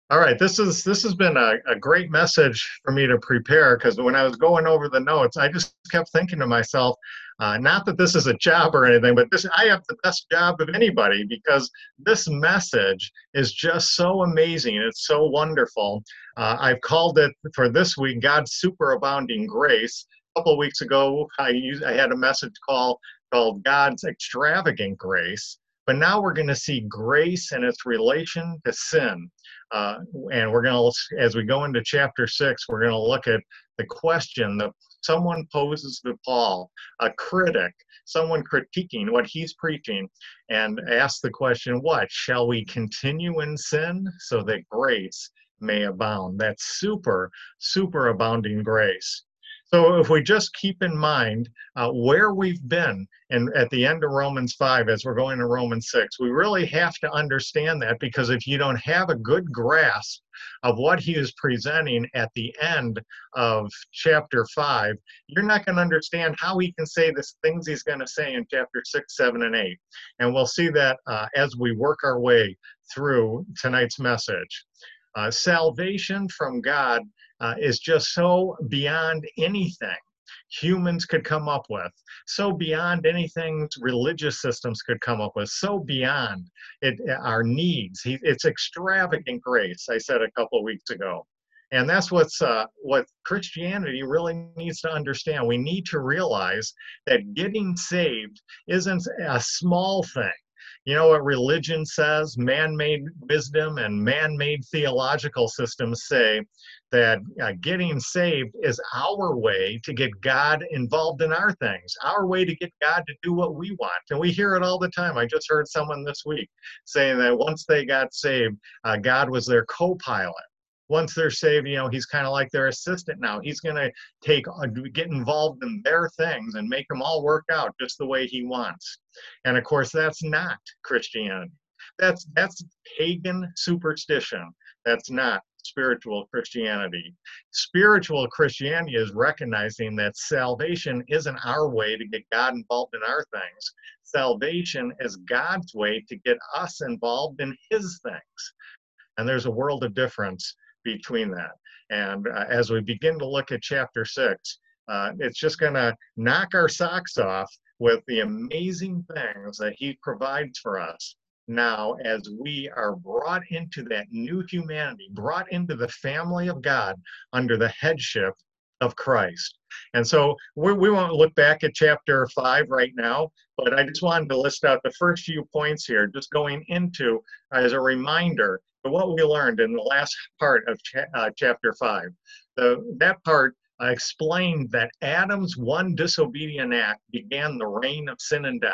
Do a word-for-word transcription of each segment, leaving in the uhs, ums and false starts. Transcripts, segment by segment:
All right, this is this has been a, a great message for me to prepare because when I was going over the notes, I just kept thinking to myself, uh, not that this is a job or anything, but this I have the best job of anybody because this message is just so amazing. It's so wonderful. Uh, I've called it for this week God's superabounding grace. A couple of weeks ago, I used I had a message call called God's extravagant grace. But now we're going to see grace and its relation to sin. Uh, and we're going to, as we go into chapter six, we're going to look at the question that someone poses to Paul, a critic, someone critiquing what he's preaching, and ask the question, what? Shall we continue in sin so that grace may abound? That's super, super abounding grace. So if we just keep in mind uh, where we've been and at the end of Romans five, as we're going to Romans six, we really have to understand that because if you don't have a good grasp of what he is presenting at the end of chapter five, you're not going to understand how he can say the things he's going to say in chapter six, seven, and eight. And we'll see that uh, as we work our way through tonight's message. Uh, salvation from God uh, is just so beyond anything humans could come up with, so beyond anything religious systems could come up with, so beyond it, our needs. He, it's extravagant grace, I said a couple of weeks ago. And that's what's uh, what Christianity really needs to understand. We need to realize that getting saved isn't a small thing. You know what religion says? Man-made wisdom and man-made theological systems say that uh, getting saved is our way to get God involved in our things, our way to get God to do what we want. And we hear it all the time. I just heard someone this week saying that once they got saved, uh, God was their co-pilot. Once they're saved, you know, he's kind of like their assistant now. He's going to take, uh, get involved in their things and make them all work out just the way he wants. And of course, that's not Christianity. That's that's pagan superstition. That's not spiritual Christianity. Spiritual Christianity is recognizing that salvation isn't our way to get God involved in our things. Salvation is God's way to get us involved in his things. And there's a world of difference between that. And uh, as we begin to look at chapter six, uh, it's just going to knock our socks off with the amazing things that he provides for us now as we are brought into that new humanity, brought into the family of God under the headship of Christ. And so we, we won't look back at chapter five right now, but I just wanted to list out the first few points here, just going into as a reminder of what we learned in the last part of cha uh, chapter five. The, that part uh, explained that Adam's one disobedient act began the reign of sin and death.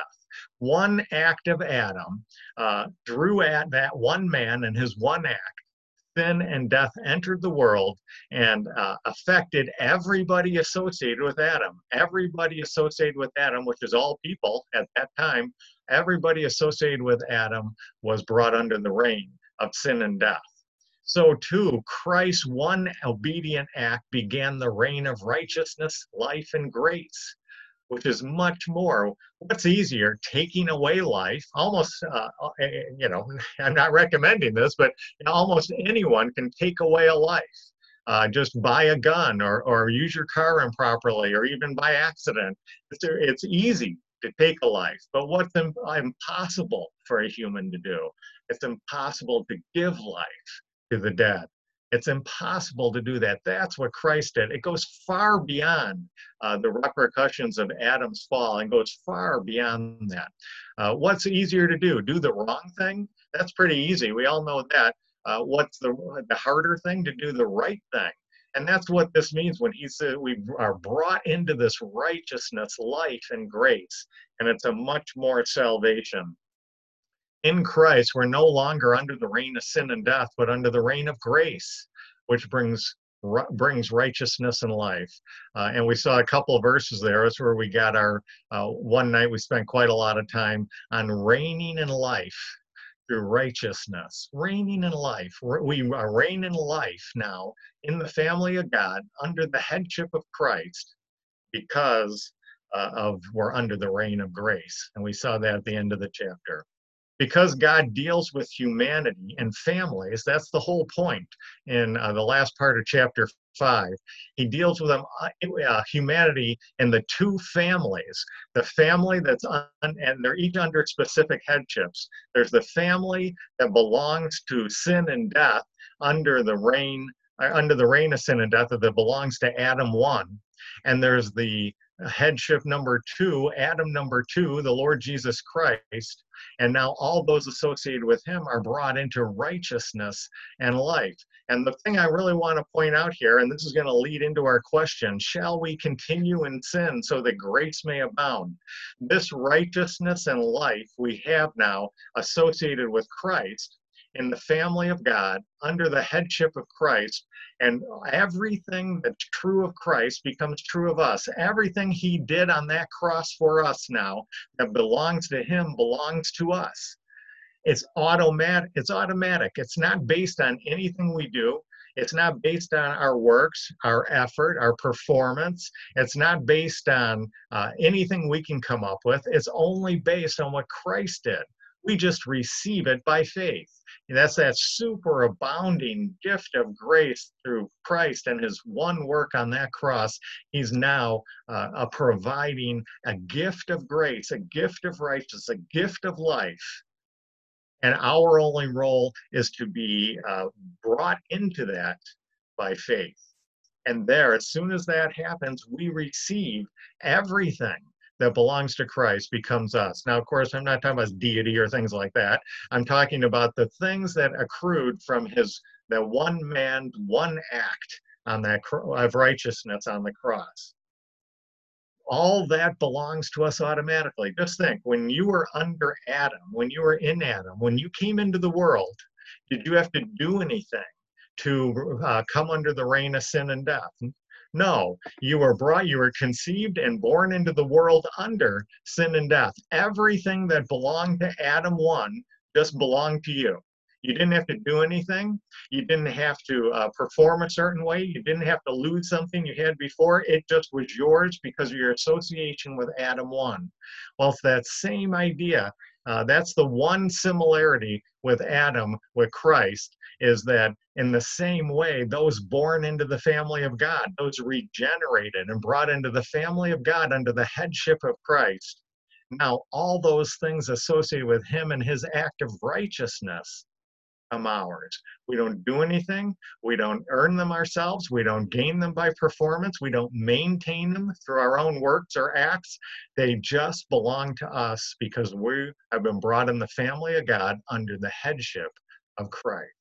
One act of Adam uh, drew at that one man and his one act. Sin and death entered the world and uh, affected everybody associated with Adam. Everybody associated with Adam, which is all people at that time, everybody associated with Adam was brought under the reign of sin and death. So too, Christ's one obedient act began the reign of righteousness, life, and grace, which is much more. What's easier, taking away life? Almost, uh, you know, I'm not recommending this, but almost anyone can take away a life. Uh, just buy a gun or, or use your car improperly or even by accident. It's, it's easy to take a life, but what's impossible for a human to do? It's impossible to give life to the dead. It's impossible to do that. That's what Christ did. It goes far beyond uh, the repercussions of Adam's fall and goes far beyond that. Uh, what's easier to do? Do the wrong thing? That's pretty easy. We all know that. Uh, what's the, the harder thing? To do the right thing. And that's what this means when he said we are brought into this righteousness, life, and grace. And it's a much more salvation. In Christ, we're no longer under the reign of sin and death, but under the reign of grace, which brings brings righteousness and life. Uh, and we saw a couple of verses there. That's where we got our, uh, one night we spent quite a lot of time on reigning in life through righteousness. Reigning in life. We are reigning in life now in the family of God under the headship of Christ because uh, of we're under the reign of grace. And we saw that at the end of the chapter. Because God deals with humanity and families, that's the whole point in uh, the last part of chapter five. He deals with them, uh, uh, humanity in the two families. The family that's, un- and they're each under specific headships. There's the family that belongs to sin and death under the reign, uh, under the reign of sin and death that belongs to Adam one. And there's the headship number two, Adam number two, the Lord Jesus Christ. And now all those associated with him are brought into righteousness and life. And the thing I really want to point out here, and this is going to lead into our question, shall we continue in sin so that grace may abound? This righteousness and life we have now associated with Christ in the family of God under the headship of Christ, and everything that's true of Christ becomes true of us. Everything he did on that cross for us now that belongs to him belongs to us. It's automatic. It's automatic. It's not based on anything we do. It's not based on our works, our effort, our performance. It's not based on uh, anything we can come up with. It's only based on what Christ did. We just receive it by faith. And that's that superabounding gift of grace through Christ and his one work on that cross. He's now uh, a providing a gift of grace, a gift of righteousness, a gift of life. And our only role is to be uh, brought into that by faith. And there, as soon as that happens, we receive everything that belongs to Christ becomes us. Now, of course, I'm not talking about deity or things like that. I'm talking about the things that accrued from his, that one man, one act on that of righteousness on the cross. All that belongs to us automatically. Just think, when you were under Adam, when you were in Adam, when you came into the world, did you have to do anything to uh, come under the reign of sin and death? No, you were brought, you were conceived and born into the world under sin and death. Everything that belonged to Adam one just belonged to you. You didn't have to do anything. You didn't have to uh, perform a certain way. You didn't have to lose something you had before. It just was yours because of your association with Adam one. Well, it's that same idea. Uh, that's the one similarity with Adam, with Christ, is that in the same way, those born into the family of God, those regenerated and brought into the family of God under the headship of Christ, now all those things associated with him and his act of righteousness come ours. We don't do anything. We don't earn them ourselves. We don't gain them by performance. We don't maintain them through our own works or acts. They just belong to us because we have been brought in the family of God under the headship of Christ.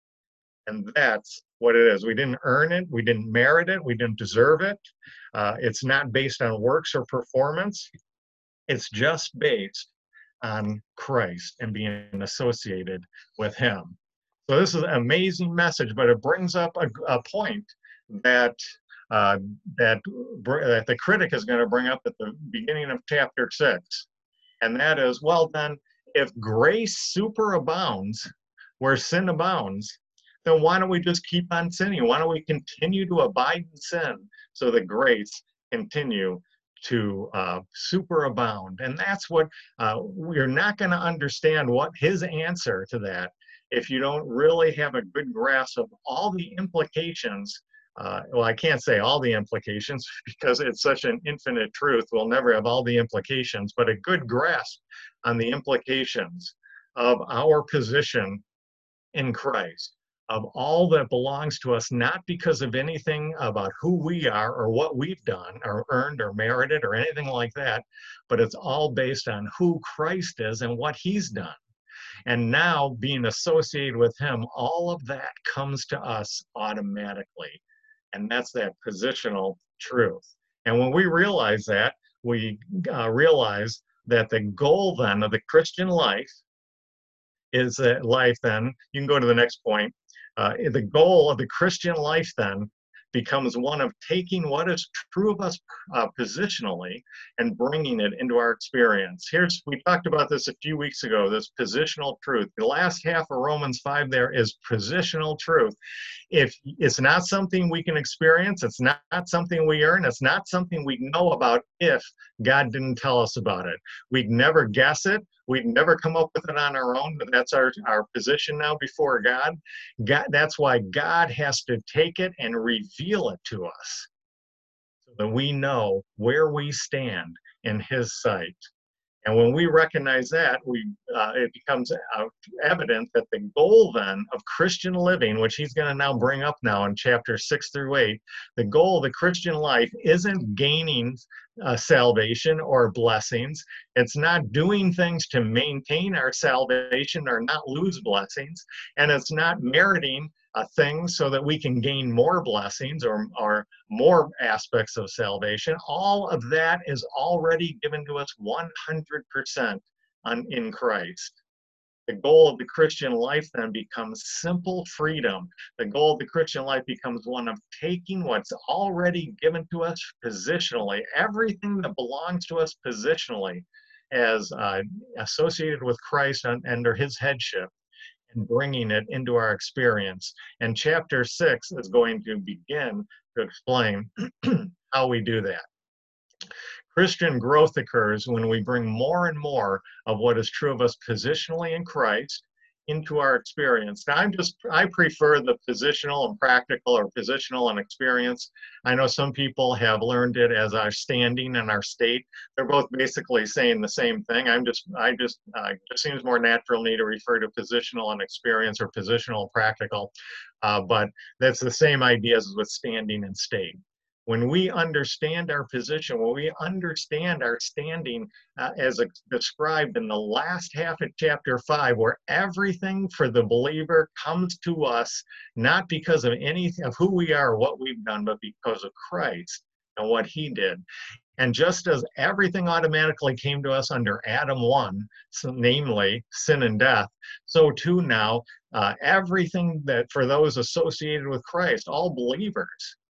And that's what it is. We didn't earn it. We didn't merit it. We didn't deserve it. Uh, it's not based on works or performance. It's just based on Christ and being associated with him. So this is an amazing message, but it brings up a, a point that uh, that that the critic is going to bring up at the beginning of chapter six, and that is, well then, if grace superabounds where sin abounds, then why don't we just keep on sinning? Why don't we continue to abide in sin so that grace continue to uh, superabound? And that's what uh, we're not going to understand what his answer to that if you don't really have a good grasp of all the implications. Uh, well, I can't say all the implications because it's such an infinite truth. We'll never have all the implications, but a good grasp on the implications of our position in Christ, of all that belongs to us, not because of anything about who we are or what we've done or earned or merited or anything like that, but it's all based on who Christ is and what he's done. And now, being associated with him, all of that comes to us automatically. And that's that positional truth. And when we realize that, we uh, realize that the goal then of the Christian life is that life then, you can go to the next point, uh, the goal of the Christian life then becomes one of taking what is true of us uh, positionally and bringing it into our experience. Here's, we talked about this a few weeks ago, this positional truth. The last half of Romans five there is positional truth. If it's not something we can experience, it's not, not something we earn, it's not something we know about if God didn't tell us about it. We'd never guess it, We'd never come up with it on our own, but that's our, our position now before God. God. That's why God has to take it and reveal it to us so that we know where we stand in His sight. And when we recognize that, we uh, it becomes uh, evident that the goal then of Christian living, which he's going to now bring up now in chapter six through eight, the goal of the Christian life isn't gaining uh, salvation or blessings. It's not doing things to maintain our salvation or not lose blessings. And it's not meriting uh, things so that we can gain more blessings or, or more aspects of salvation. All of that is already given to us one hundred percent on, in Christ. The goal of the Christian life then becomes simple freedom. The goal of the Christian life becomes one of taking what's already given to us positionally, everything that belongs to us positionally as uh, associated with Christ and under His headship, and bringing it into our experience. And chapter six is going to begin to explain how we do that. Christian growth occurs when we bring more and more of what is true of us positionally in Christ into our experience. Now, I'm just, I prefer the positional and practical, or positional and experience. I know some people have learned it as our standing and our state. They're both basically saying the same thing. I'm just, I just, uh, it just seems more natural to me to refer to positional and experience, or positional and practical. Uh, but that's the same idea as with standing and state. When we understand our position, when we understand our standing uh, as described in the last half of chapter five, where everything for the believer comes to us, not because of anything of who we are or what we've done, but because of Christ and what He did. And just as everything automatically came to us under Adam one, so namely sin and death, so too now uh, everything that for those associated with Christ, all believers,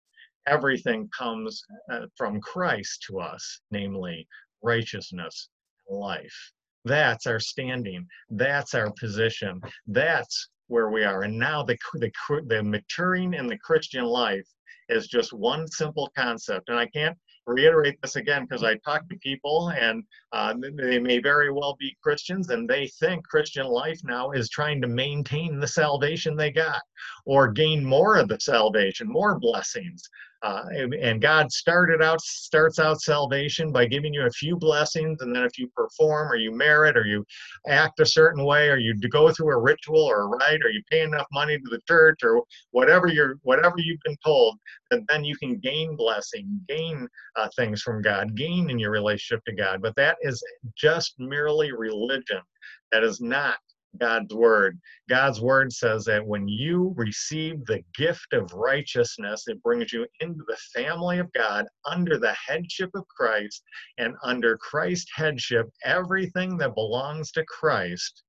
everything comes uh, from Christ to us, namely righteousness and life. That's our standing. That's our position. That's where we are. And now the, the, the maturing in the Christian life is just one simple concept. And I can't reiterate this again because I talk to people and uh, they may very well be Christians and they think Christian life now is trying to maintain the salvation they got or gain more of the salvation, more blessings. Uh, and, and God started out, starts out salvation by giving you a few blessings, and then if you perform or you merit or you act a certain way or you go through a ritual or a rite or you pay enough money to the church or whatever you're, whatever you've been told, that then you can gain blessing, gain uh, things from God, gain in your relationship to God. But that is just merely religion. That is not God's word. God's word says that when you receive the gift of righteousness, it brings you into the family of God under the headship of Christ, and under Christ's headship, everything that belongs to Christ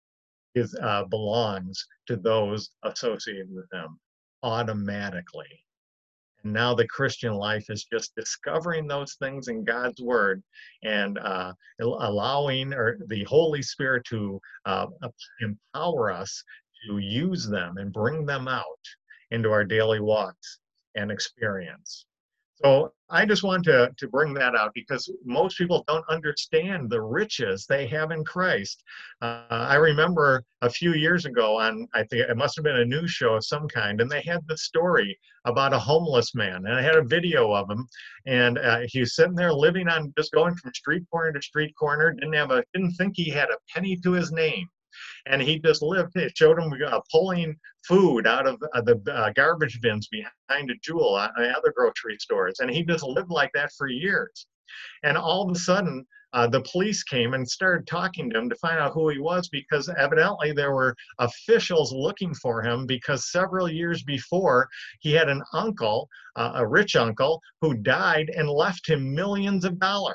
is uh, belongs to those associated with Him automatically. And now the Christian life is just discovering those things in God's word and uh, allowing or the Holy Spirit to uh, empower us to use them and bring them out into our daily walks and experience. So I just want to, to bring that out because most people don't understand the riches they have in Christ. Uh, I remember a few years ago on, I think it must have been a news show of some kind, and they had this story about a homeless man, and I had a video of him, and uh, he was sitting there living on, just going from street corner to street corner, didn't have a, didn't think he had a penny to his name. And he just lived, it showed him uh, pulling food out of uh, the uh, garbage bins behind a Jewel uh, and other grocery stores. And he just lived like that for years. And all of a sudden, uh, the police came and started talking to him to find out who he was, because evidently there were officials looking for him because several years before he had an uncle, uh, a rich uncle, who died and left him millions of dollars.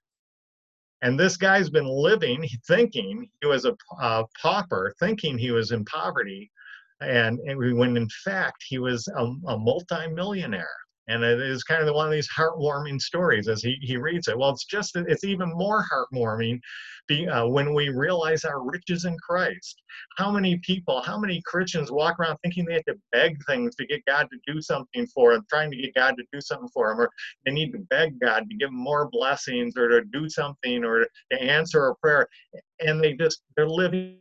And this guy's been living, thinking he was a uh, pauper, thinking he was in poverty, and, and when in fact he was a, a multi-millionaire. And it is kind of one of these heartwarming stories as he, he reads it. Well, it's just, it's even more heartwarming be, uh, when we realize our riches in Christ. How many people, how many Christians walk around thinking they have to beg things to get God to do something for them, trying to get God to do something for them, or they need to beg God to give them more blessings or to do something or to answer a prayer. And they just, they're living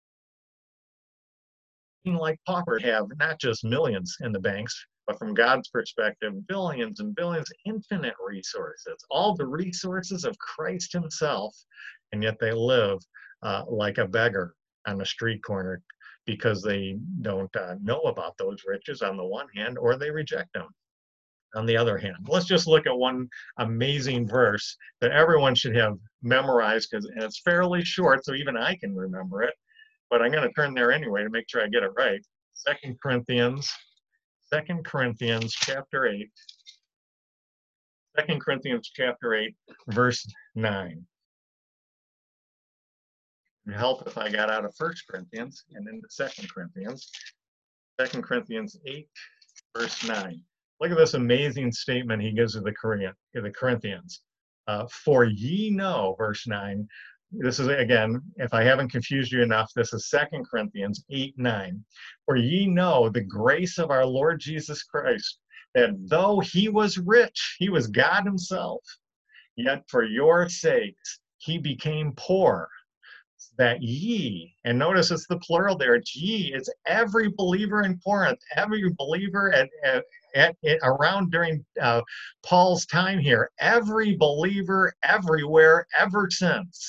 like paupers, have not just millions in the banks, but from God's perspective, billions and billions, infinite resources, all the resources of Christ himself, and yet they live uh, like a beggar on the street corner because they don't uh, know about those riches on the one hand, or they reject them on the other hand. Let's just look at one amazing verse that everyone should have memorized, because it's fairly short, so even I can remember it. But I'm going to turn there anyway to make sure I get it right. Second Corinthians, Second Corinthians chapter eight. Second Corinthians chapter eight, verse nine. It would help if I got out of First Corinthians and into Second Corinthians. Second Corinthians eight, verse nine. Look at this amazing statement he gives to the Korean, to the Corinthians. Uh, For ye know, verse nine, this is, again, if I haven't confused you enough, this is Second Corinthians eight, nine. For ye know the grace of our Lord Jesus Christ, that though he was rich, he was God himself, yet for your sakes he became poor, that ye, and notice it's the plural there, it's ye, it's every believer in Corinth, every believer at, at, at, at around during uh, Paul's time here, every believer everywhere ever since,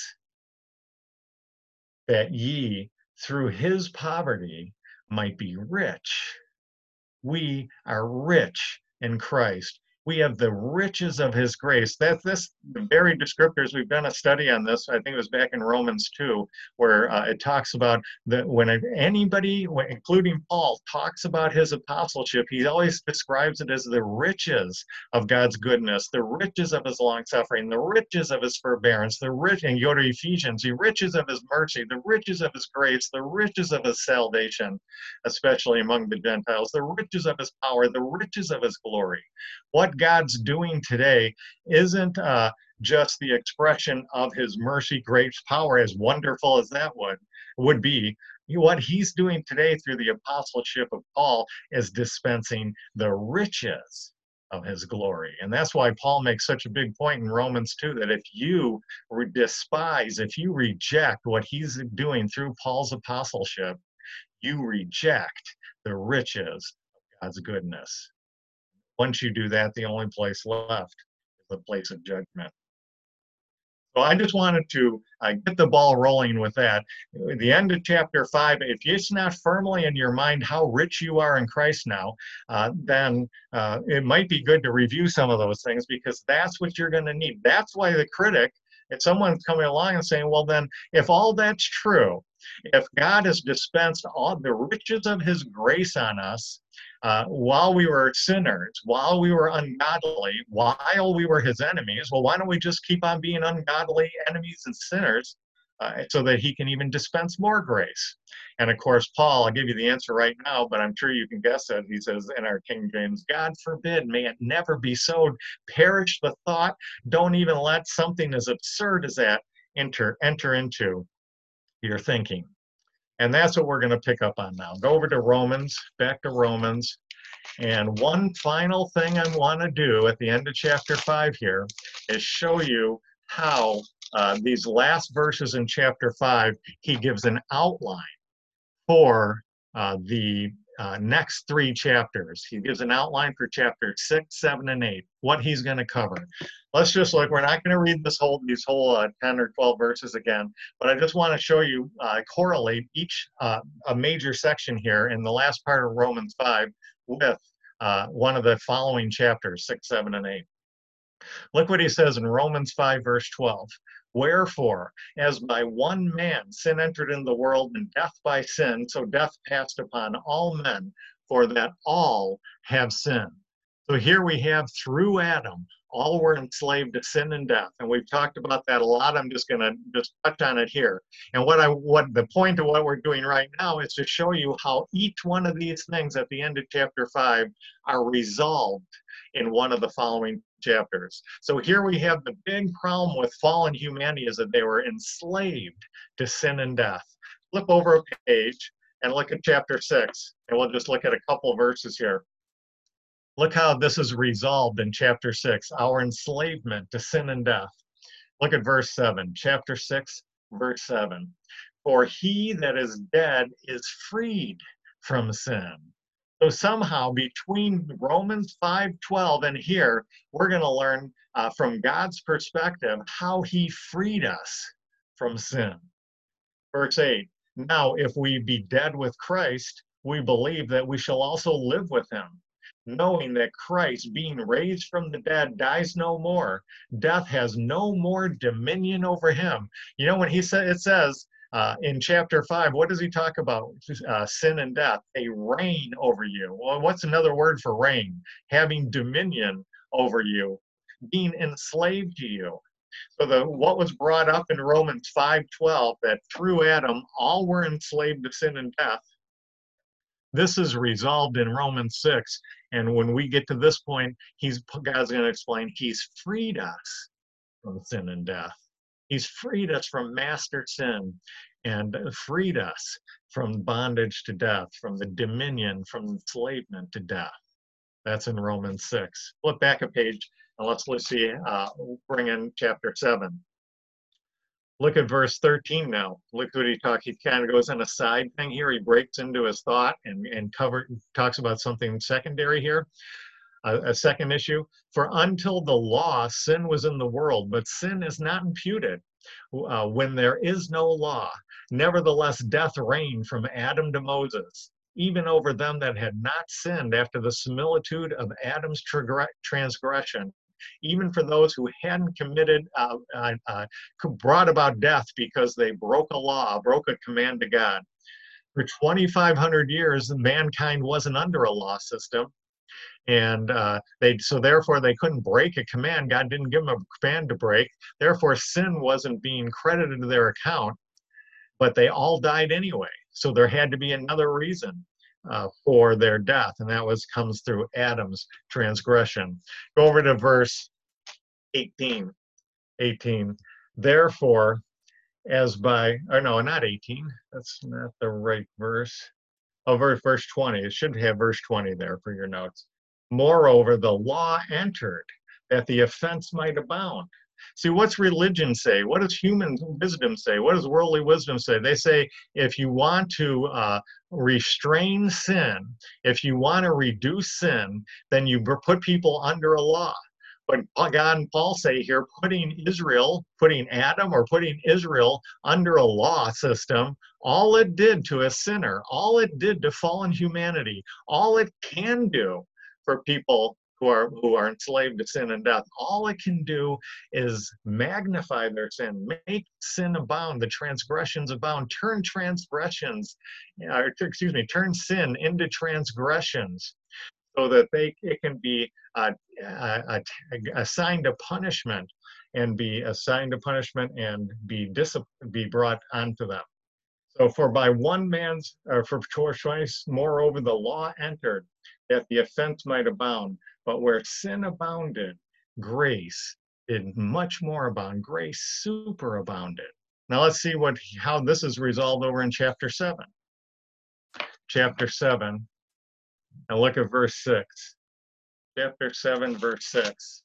that ye through his poverty might be rich. We are rich in Christ. We have the riches of his grace. That's this, the very descriptors. We've done a study on this. I think it was back in Romans two, where uh, it talks about that when anybody, including Paul, talks about his apostleship, he always describes it as the riches of God's goodness, the riches of his long suffering, the riches of his forbearance, the rich, and you go to Ephesians, the riches of his mercy, the riches of his grace, the riches of his salvation, especially among the Gentiles, the riches of his power, the riches of his glory. What God's doing today isn't uh, just the expression of his mercy, grace, power, as wonderful as that would, would be. What he's doing today through the apostleship of Paul is dispensing the riches of his glory. And that's why Paul makes such a big point in Romans two, that if you despise, if you reject what he's doing through Paul's apostleship, you reject the riches of God's goodness. Once you do that, the only place left is the place of judgment. So I just wanted to uh, get the ball rolling with that. At the end of chapter five, if it's not firmly in your mind how rich you are in Christ now, uh, then uh, it might be good to review some of those things, because that's what you're going to need. That's why the critic, if someone's coming along and saying, well, then, if all that's true, if God has dispensed all the riches of his grace on us uh, while we were sinners, while we were ungodly, while we were his enemies, well, why don't we just keep on being ungodly enemies and sinners uh, so that he can even dispense more grace? And of course, Paul, I'll give you the answer right now, but I'm sure you can guess it. He says in our King James, God forbid, may it never be so. Perish the thought. Don't even let something as absurd as that enter, enter into your thinking. And that's what we're going to pick up on now. Go over to Romans, back to Romans. And one final thing I want to do at the end of chapter five here is show you how uh, these last verses in chapter five, he gives an outline for uh, the uh, next three chapters. He gives an outline for chapter six, seven, and eight, what he's going to cover. Let's just look. We're not going to read this whole these whole uh, ten or twelve verses again, but I just want to show you, uh, correlate each uh, a major section here in the last part of Romans five with uh, one of the following chapters, six, seven, and eight. Look what he says in Romans five, verse twelve. Wherefore, as by one man sin entered into the world, and death by sin, so death passed upon all men, for that all have sinned. So here we have through Adam, all were enslaved to sin and death. And we've talked about that a lot. I'm just going to just touch on it here. And what I what the point of what we're doing right now is to show you how each one of these things at the end of chapter five are resolved in one of the following chapters. So here we have the big problem with fallen humanity is that they were enslaved to sin and death. Flip over a page and look at chapter six, and we'll just look at a couple verses here. Look how this is resolved in chapter six, our enslavement to sin and death. Look at verse seven, chapter six, verse seven. For he that is dead is freed from sin. So somehow between Romans five twelve and here, we're going to learn uh, from God's perspective how he freed us from sin. Verse eight, now if we be dead with Christ, we believe that we shall also live with him, knowing that Christ, being raised from the dead, dies no more. Death has no more dominion over him. You know, when he said, it says uh, in chapter five, what does he talk about? Uh, sin and death. They reign over you. Well, what's another word for reign? Having dominion over you, being enslaved to you. So the what was brought up in Romans five twelve, that through Adam all were enslaved to sin and death, this is resolved in Romans six. And when we get to this point, he's God's going to explain he's freed us from sin and death. He's freed us from master sin and freed us from bondage to death, from the dominion, from enslavement to death. That's in Romans six. Flip back a page and let's, let's see, uh, bring in chapter seven. Look at verse thirteen now. Look what he talks. He kind of goes on a side thing here. He breaks into his thought and, and cover, talks about something secondary here, a, a second issue. For until the law, sin was in the world, but sin is not imputed uh, when there is no law. Nevertheless, death reigned from Adam to Moses, even over them that had not sinned after the similitude of Adam's transgression, even for those who hadn't committed, uh, uh, uh, brought about death because they broke a law, broke a command to God. For twenty-five hundred years, mankind wasn't under a law system. And uh, they, so therefore they couldn't break a command. God didn't give them a command to break. Therefore, sin wasn't being credited to their account, but they all died anyway. So there had to be another reason Uh, for their death, and that was comes through Adam's transgression. Go over to verse eighteen. eighteen. Therefore, as by, or no, not eighteen. That's not the right verse. Oh, verse, verse twenty. It should have verse twenty there for your notes. Moreover, the law entered that the offense might abound. See, what's religion say? What does human wisdom say? What does worldly wisdom say? They say if you want to uh, restrain sin, if you want to reduce sin, then you put people under a law. But God and Paul say here, putting Israel, putting Adam or putting Israel under a law system, all it did to a sinner, all it did to fallen humanity, all it can do for people who are who are enslaved to sin and death, all it can do is magnify their sin, make sin abound, the transgressions abound, turn transgressions, or, excuse me, turn sin into transgressions, so that they it can be uh, uh, assigned a punishment and be assigned a punishment and be disciplined, be brought onto them. So for by one man's, or for choice, moreover, the law entered, that the offense might abound. But where sin abounded, grace did much more abound. Grace superabounded. Now let's see what how this is resolved over in chapter seven. Chapter seven, and look at verse six. Chapter seven, verse six.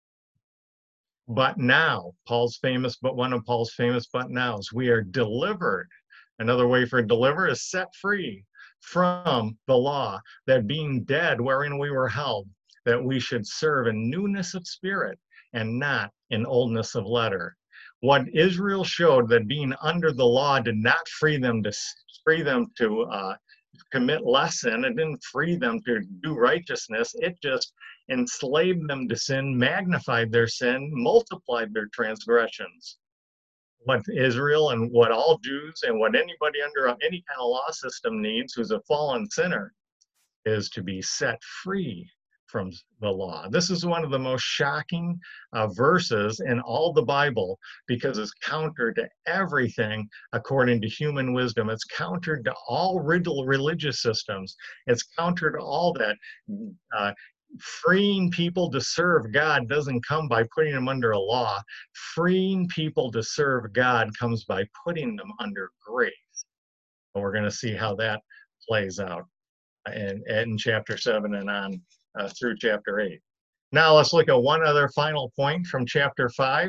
But now, Paul's famous, but one of Paul's famous but nows, we are delivered. Another way for deliver is set free from the law, that being dead wherein we were held, that we should serve in newness of spirit and not in oldness of letter. What Israel showed, that being under the law did not free them to free them to uh, commit less sin. It didn't free them to do righteousness. It just enslaved them to sin, magnified their sin, multiplied their transgressions. What Israel and what all Jews and what anybody under any kind of law system needs who's a fallen sinner is to be set free from the law. This is one of the most shocking uh, verses in all the Bible because it's counter to everything according to human wisdom. It's counter to all religious systems. It's counter to all that. Uh, freeing people to serve God doesn't come by putting them under a law. Freeing people to serve God comes by putting them under grace. And we're going to see how that plays out in, in chapter seven and on uh, through chapter eight. Now let's look at one other final point from chapter five.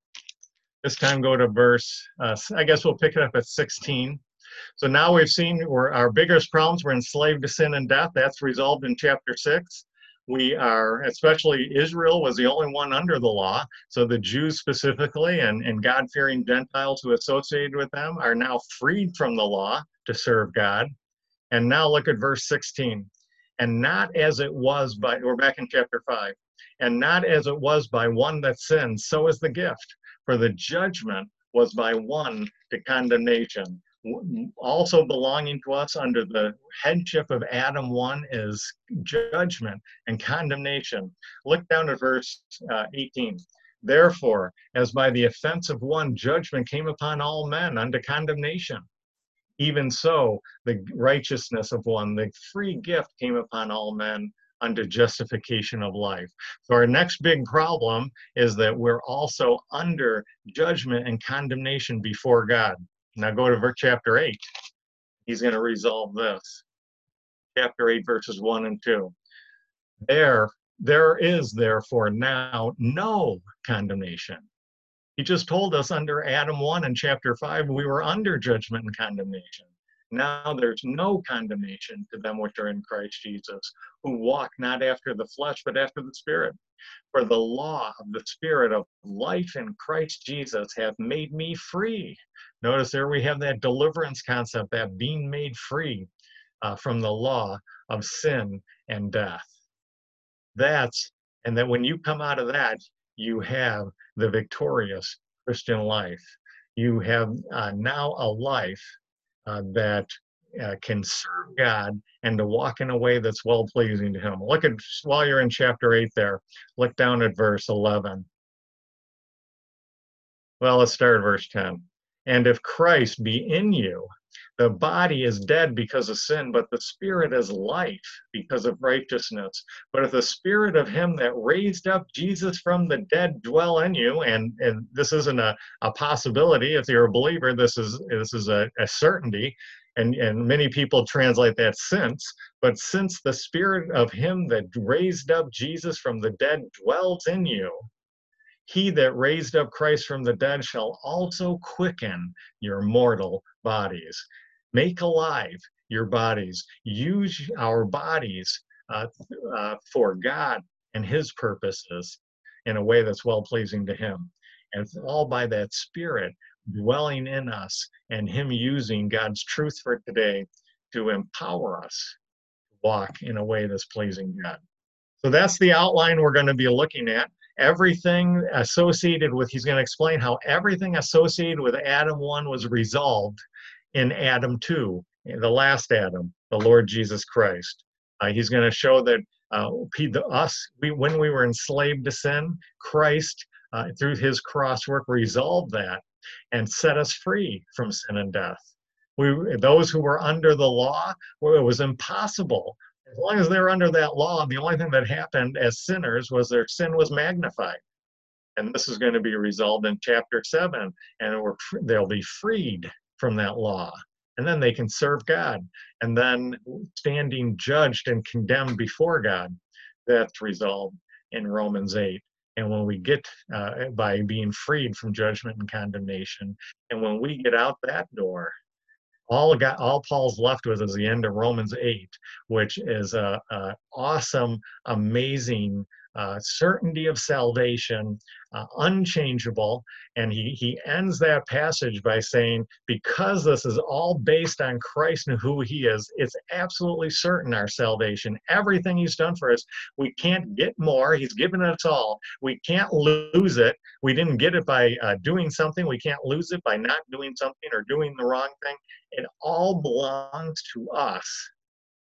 This time go to verse, uh, I guess we'll pick it up at sixteen. So now we've seen where our biggest problems were enslaved to sin and death. That's resolved in chapter six. We are, especially Israel was the only one under the law. So the Jews specifically and, and God-fearing Gentiles who associated with them are now freed from the law to serve God. And now look at verse sixteen. And not as it was by, we're back in chapter five, and not as it was by one that sinned, so is the gift. For the judgment was by one to condemnation. Also belonging to us under the headship of Adam one is judgment and condemnation. Look down at verse uh, eighteen. Therefore, as by the offense of one, judgment came upon all men unto condemnation. Even so, the righteousness of one, the free gift came upon all men unto justification of life. So our next big problem is that we're also under judgment and condemnation before God. Now go to verse chapter eight. He's going to resolve this. Chapter eight, verses one and two. There, there is therefore now no condemnation. He just told us under Adam one in chapter five, we were under judgment and condemnation. Now there's no condemnation to them which are in Christ Jesus, who walk not after the flesh, but after the Spirit. For the law of the Spirit of life in Christ Jesus hath made me free. Notice there we have that deliverance concept, that being made free uh, from the law of sin and death. That's, and that when you come out of that, you have the victorious Christian life. You have uh, now a life uh, that uh, can serve God and to walk in a way that's well-pleasing to Him. Look at, while you're in chapter eight there, look down at verse eleven. Well, let's start at verse ten. And if Christ be in you, the body is dead because of sin, but the Spirit is life because of righteousness. But if the Spirit of Him that raised up Jesus from the dead dwell in you, and, and this isn't a, a possibility, if you're a believer, this is, this is a, a certainty, and, and many people translate that since, but since the Spirit of Him that raised up Jesus from the dead dwells in you, He that raised up Christ from the dead shall also quicken your mortal bodies. Make alive your bodies. Use our bodies uh, uh, for God and His purposes in a way that's well-pleasing to Him. And it's all by that Spirit dwelling in us and Him using God's truth for today to empower us to walk in a way that's pleasing to God. So that's the outline we're going to be looking at. Everything associated with, he's going to explain how everything associated with Adam one was resolved in Adam two, the last Adam, the Lord Jesus Christ. Uh, he's going to show that uh, he, the, us, we, when we were enslaved to sin, Christ, uh, through His cross work, resolved that and set us free from sin and death. We, those who were under the law, well, it was impossible. As long as they were under that law, the only thing that happened as sinners was their sin was magnified. And this is going to be resolved in chapter seven, and we're, they'll be freed from that law. And then they can serve God. And then standing judged and condemned before God, that's resolved in Romans eight. And when we get, uh, by being freed from judgment and condemnation, and when we get out that door, All, got, all Paul's left with is the end of Romans eight, which is a, a awesome, amazing uh, certainty of salvation, uh, unchangeable. And he, he ends that passage by saying, because this is all based on Christ and who He is, it's absolutely certain, our salvation. Everything He's done for us, we can't get more. He's given us all. We can't lose it. We didn't get it by uh, doing something. We can't lose it by not doing something or doing the wrong thing. It all belongs to us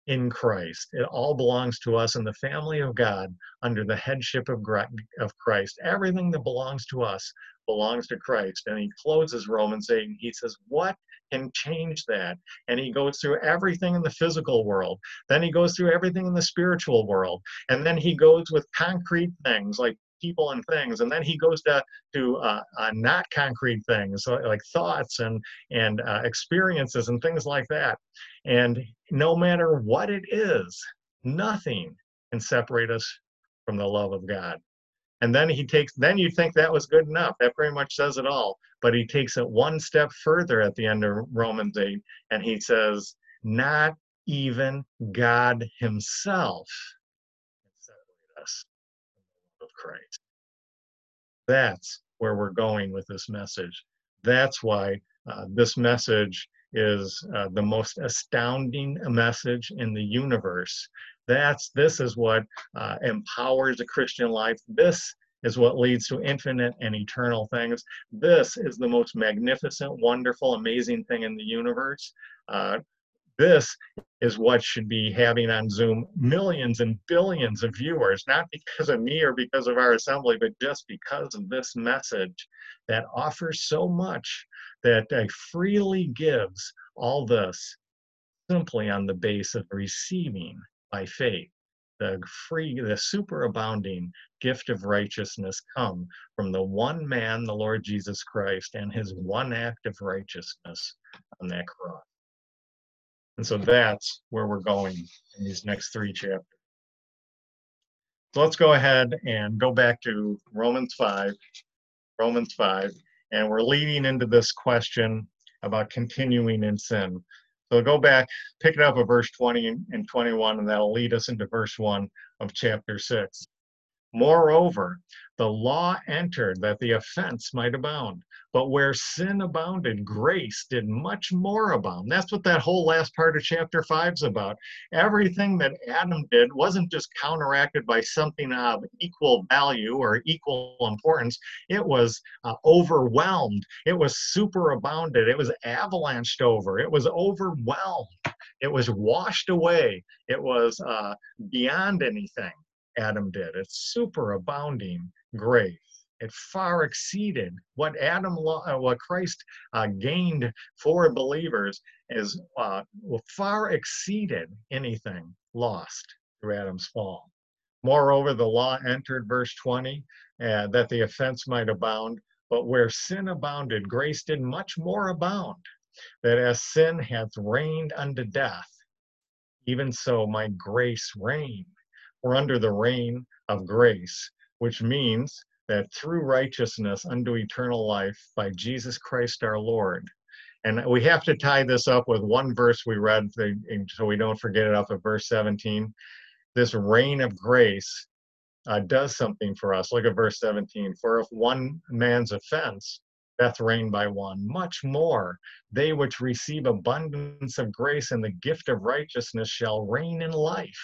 in Christ. It all belongs to us in the family of God under the headship of of Christ. Everything that belongs to us belongs to Christ. And he closes Romans eight and he says, what can change that? And he goes through everything in the physical world. Then he goes through everything in the spiritual world. And then he goes with concrete things like people and things. And then he goes to, to uh, uh, not concrete things like thoughts and, and uh, experiences and things like that. And no matter what it is, nothing can separate us from the love of God. And then he takes, then you think that was good enough. That pretty much says it all. But he takes it one step further at the end of Romans eight, and he says, not even God himself can separate us from the love of Christ. That's where we're going with this message. That's why uh, this message is uh, the most astounding message in the universe. That's, this is what uh, empowers a Christian life. This is what leads to infinite and eternal things. This is the most magnificent, wonderful, amazing thing in the universe. Uh, this is what should be having on Zoom millions and billions of viewers, not because of me or because of our assembly, but just because of this message that offers so much, that uh, freely gives all this simply on the base of receiving by faith. The free, the superabounding gift of righteousness come from the one man, the Lord Jesus Christ, and his one act of righteousness on that cross. And so that's where we're going in these next three chapters. So let's go ahead and go back to Romans five, Romans five, and we're leading into this question about continuing in sin. So go back, pick it up at verse twenty and twenty-one, and that'll lead us into verse one of chapter six. Moreover, the law entered that the offense might abound. But where sin abounded, grace did much more abound. That's what that whole last part of chapter five is about. Everything that Adam did wasn't just counteracted by something of equal value or equal importance. It was uh, overwhelmed. It was superabounded. It was avalanched over. It was overwhelmed. It was washed away. It was uh, beyond anything Adam did. It's superabounding grace. It far exceeded what Adam, uh, what Christ uh, gained for believers, is uh, far exceeded anything lost through Adam's fall. Moreover, the law entered, verse twenty, uh, that the offense might abound. But where sin abounded, grace did much more abound, that as sin hath reigned unto death, even so might grace reign. We're under the reign of grace, which means that through righteousness unto eternal life by Jesus Christ our Lord. And we have to tie this up with one verse we read so we don't forget it off of verse seventeen. This reign of grace uh, does something for us. Look at verse seventeen. For if one man's offense doth reign by one, much more they which receive abundance of grace and the gift of righteousness shall reign in life.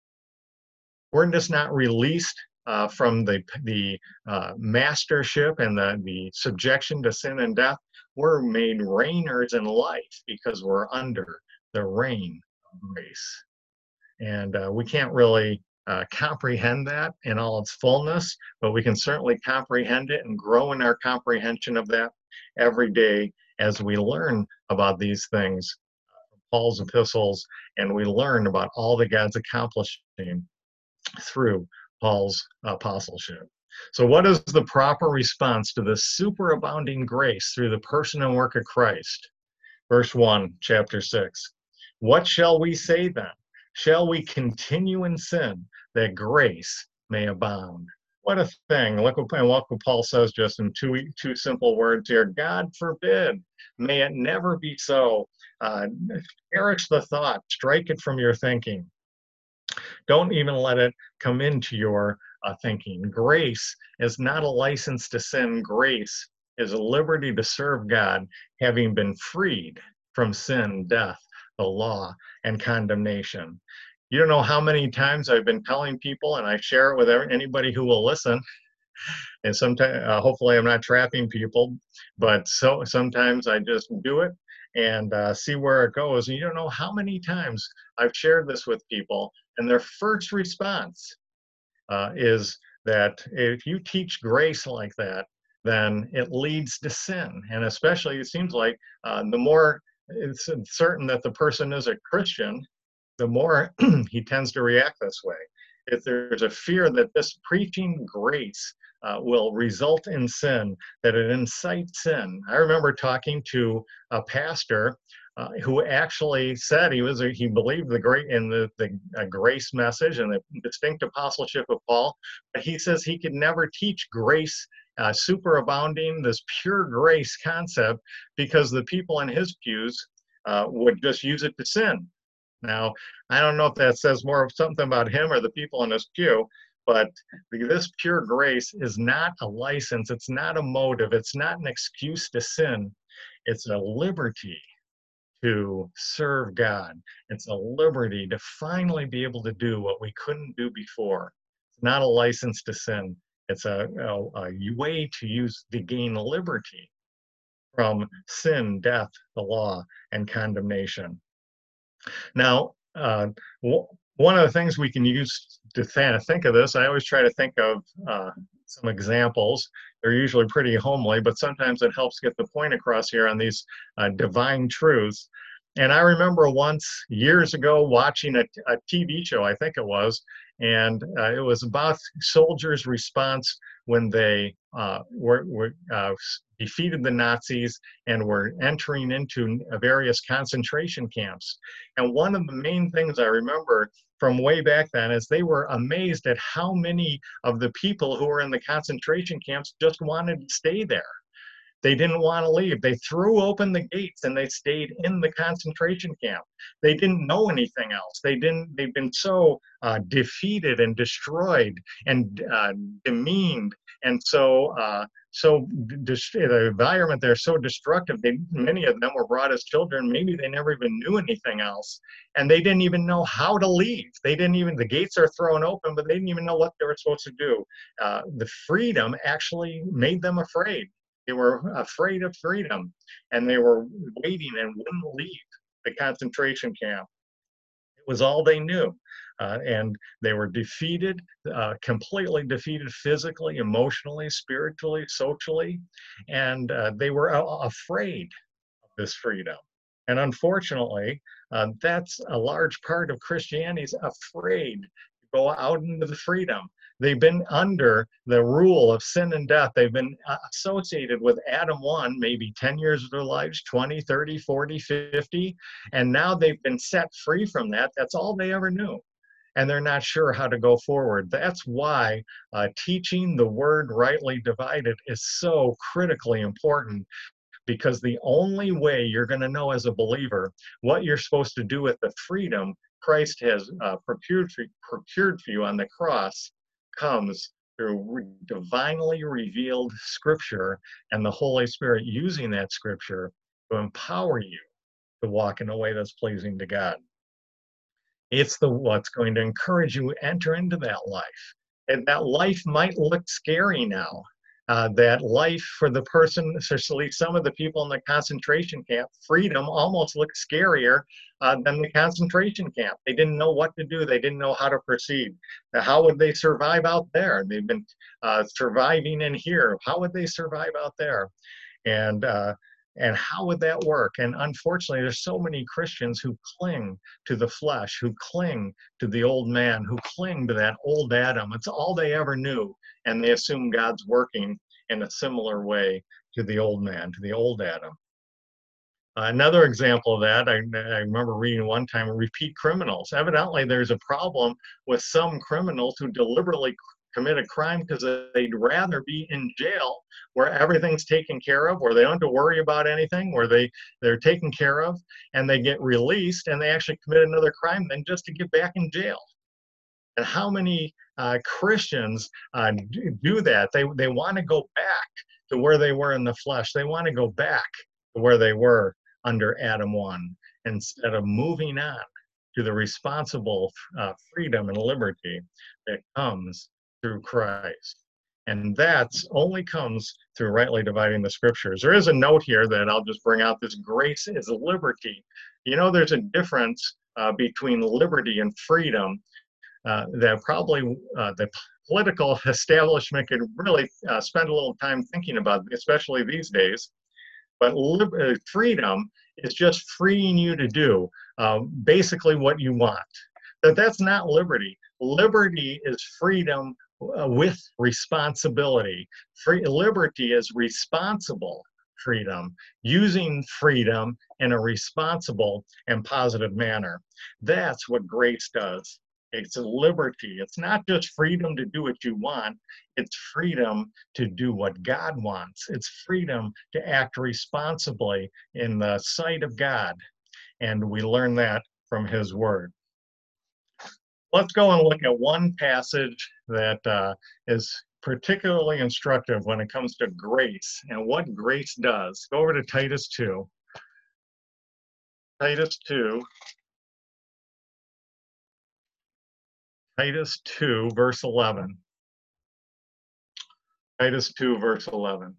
We're just not released uh, from the, the uh, mastership and the, the subjection to sin and death. We're made reigners in life because we're under the reign of grace. And uh, we can't really uh, comprehend that in all its fullness, but we can certainly comprehend it and grow in our comprehension of that every day as we learn about these things, Paul's epistles, and we learn about all that God's accomplishing through Paul's apostleship. So what is the proper response to this superabounding grace through the person and work of Christ? Verse one, chapter six. What shall we say then? Shall we continue in sin that grace may abound? What a thing. Look what, and look what Paul says just in two, two simple words here. God forbid. May it never be so. Uh, perish the thought. Strike it from your thinking. Don't even let it come into your uh, thinking. Grace is not a license to sin. Grace is a liberty to serve God, having been freed from sin, death, the law, and condemnation. You don't know how many times I've been telling people, and I share it with anybody who will listen. And sometimes, uh, hopefully I'm not trapping people, but so sometimes I just do it. and uh, see where it goes. And you don't know how many times I've shared this with people, and their first response uh, is that if you teach grace like that, then it leads to sin. And especially, it seems like uh, the more it's certain that the person is a Christian, the more he tends to react this way. If there's a fear that this preaching grace uh, will result in sin, that it incites sin. I remember talking to a pastor uh, who actually said he was a, he believed the great in the the uh, grace message and the distinct apostleship of Paul, but he says he could never teach grace. Uh, superabounding, this pure grace concept, because the people in his pews uh, would just use it to sin. Now, I don't know if that says more of something about him or the people in his pew, but this pure grace is not a license. It's not a motive. It's not an excuse to sin. It's a liberty to serve God. It's a liberty to finally be able to do what we couldn't do before. It's not a license to sin. It's a, a, a way to use to gain liberty from sin, death, the law, and condemnation. Now, uh, one of the things we can use to th think of this, I always try to think of uh, some examples. They're usually pretty homely, but sometimes it helps get the point across here on these uh, divine truths. And I remember once, years ago, watching a, a T V show, I think it was, and uh, it was about soldiers' response when they uh, were, were uh, defeated the Nazis and were entering into various concentration camps. And one of the main things I remember from way back then is they were amazed at how many of the people who were in the concentration camps just wanted to stay there. They didn't want to leave. They threw open the gates and they stayed in the concentration camp. They didn't know anything else. They didn't, they've been so uh, defeated and destroyed and uh, demeaned. And so, uh, so the environment there so destructive. They, many of them were brought as children. Maybe they never even knew anything else. And they didn't even know how to leave. They didn't even, the gates are thrown open, but they didn't even know what they were supposed to do. Uh, the freedom actually made them afraid. They were afraid of freedom, and they were waiting and wouldn't leave the concentration camp. It was all they knew. Uh, and they were defeated, uh, completely defeated physically, emotionally, spiritually, socially, and uh, they were uh, afraid of this freedom. And unfortunately, uh, that's a large part of Christianity's afraid to go out into the freedom. They've been under the rule of sin and death. They've been associated with Adam one, maybe ten years of their lives, twenty, thirty, forty, fifty, and now they've been set free from that. That's all they ever knew. And they're not sure how to go forward. That's why uh, teaching the word rightly divided is so critically important, because the only way you're going to know as a believer what you're supposed to do with the freedom Christ has uh, procured, for, procured for you on the cross comes through re divinely revealed scripture and the Holy Spirit using that scripture to empower you to walk in a way that's pleasing to God. It's the what's going to encourage you to enter into that life. And that life might look scary now. Uh, that life for the person, especially some of the people in the concentration camp, freedom almost looked scarier uh, than the concentration camp. They didn't know what to do. They didn't know how to proceed. Now, how would they survive out there? They've been uh, surviving in here. How would they survive out there? And uh, and how would that work? And unfortunately, there's so many Christians who cling to the flesh, who cling to the old man, who cling to that old Adam. It's all they ever knew. And they assume God's working in a similar way to the old man, to the old Adam. Uh, another example of that, I, I remember reading one time, repeat criminals. Evidently, there's a problem with some criminals who deliberately commit a crime because they'd rather be in jail where everything's taken care of, where they don't have to worry about anything, where they, they're taken care of, and they get released and they actually commit another crime than just to get back in jail. And how many uh, Christians uh, do that? They, they want to go back to where they were in the flesh. They want to go back to where they were under Adam one, instead of moving on to the responsible uh, freedom and liberty that comes through Christ. And that's only comes through rightly dividing the scriptures. There is a note here that I'll just bring out. This grace is liberty. You know, there's a difference uh, between liberty and freedom uh, that probably uh, the political establishment could really uh, spend a little time thinking about, especially these days. But lib- freedom is just freeing you to do uh, basically what you want. That that's not liberty. Liberty is freedom uh, with responsibility. Free liberty is responsible freedom, using freedom in a responsible and positive manner. That's what grace does. It's a liberty. It's not just freedom to do what you want, it's freedom to do what God wants. It's freedom to act responsibly in the sight of God. And we learn that from his word. Let's go and look at one passage that uh, is particularly instructive when it comes to grace and what grace does. Go over to Titus two. Titus two. Titus two, verse eleven. Titus two, verse eleven.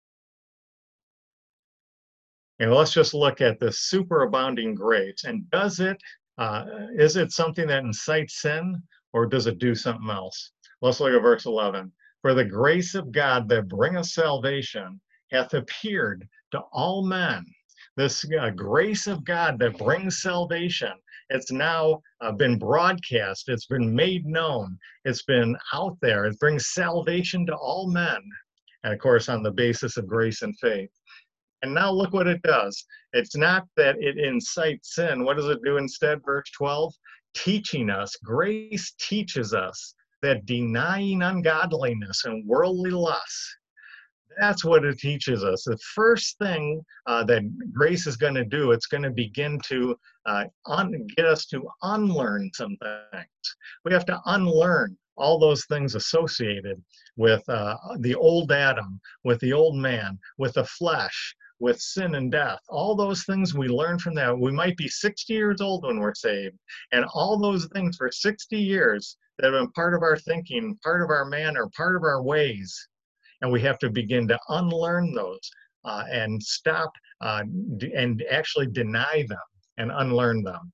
And let's just look at this superabounding grace. And does it, uh, is it something that incites sin, or does it do something else? Let's look at verse eleven. For the grace of God that bringeth salvation hath appeared to all men. This uh, grace of God that brings salvation, it's now uh, been broadcast, it's been made known, it's been out there, it brings salvation to all men. And of course, on the basis of grace and faith. And now look what it does. It's not that it incites sin. What does it do instead? Verse twelve, teaching us, grace teaches us that denying ungodliness and worldly lusts, that's what it teaches us. The first thing uh, that grace is going to do, it's going to begin to uh, un- get us to unlearn some things. We have to unlearn all those things associated with uh, the old Adam, with the old man, with the flesh, with sin and death. All those things we learn from that. We might be sixty years old when we're saved, and all those things for sixty years that have been part of our thinking, part of our manner, part of our ways. And we have to begin to unlearn those uh, and stop uh, and actually deny them and unlearn them.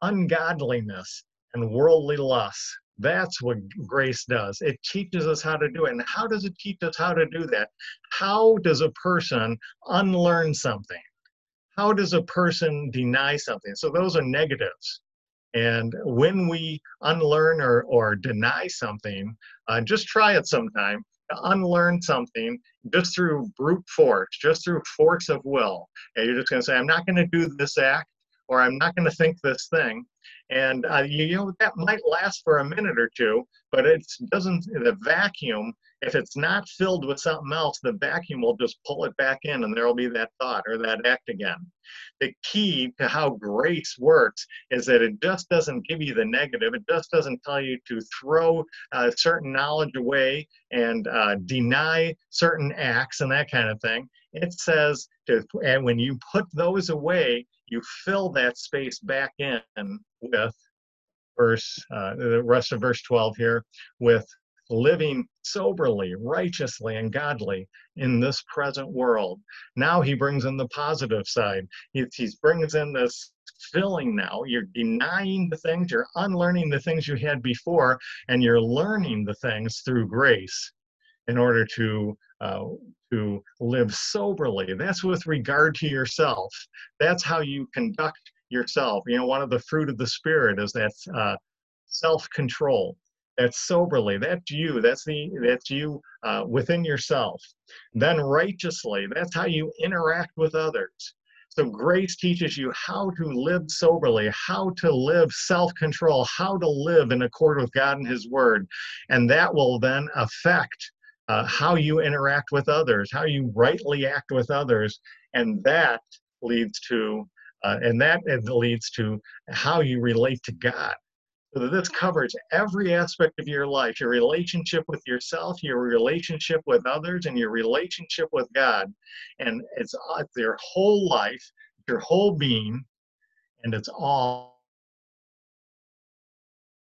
Ungodliness and worldly lust, that's what grace does. It teaches us how to do it. And how does it teach us how to do that? How does a person unlearn something? How does a person deny something? So those are negatives. And when we unlearn or, or deny something, uh, just try it sometime. To unlearn something just through brute force, just through force of will. And you're just going to say, I'm not going to do this act, or I'm not going to think this thing. And uh, you, you know, that might last for a minute or two, but it doesn't, the vacuum, if it's not filled with something else, the vacuum will just pull it back in and there'll be that thought or that act again. The key to how grace works is that it just doesn't give you the negative. It just doesn't tell you to throw uh, certain knowledge away and uh, deny certain acts and that kind of thing. It says to, and when you put those away, you fill that space back in with verse, uh, the rest of verse twelve here, with living soberly, righteously, and godly in this present world. Now he brings in the positive side. He, he brings in this filling now. You're denying the things, you're unlearning the things you had before, and you're learning the things through grace in order to uh, to live soberly. That's with regard to yourself. That's how you conduct yourself. You know, one of the fruit of the Spirit is that uh, self-control. That's soberly. That's you. That's the. That's you uh, within yourself. Then righteously. That's how you interact with others. So grace teaches you how to live soberly, how to live self-control, how to live in accord with God and His Word, and that will then affect uh, how you interact with others, how you rightly act with others, and that leads to, uh, and that leads to how you relate to God. So this covers every aspect of your life, your relationship with yourself, your relationship with others, and your relationship with God. And it's, it's your whole life, your whole being, and it's all